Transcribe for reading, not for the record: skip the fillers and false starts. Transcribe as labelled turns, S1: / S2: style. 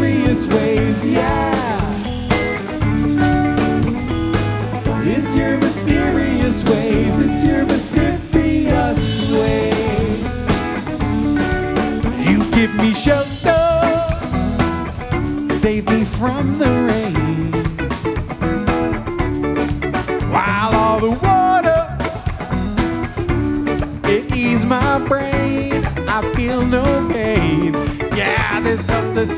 S1: mysterious ways, yeah. It's your mysterious ways, it's your mysterious ways. You give me shelter, save me from the rain, while all the water, it ease my brain. I feel no pain. Yeah, this up the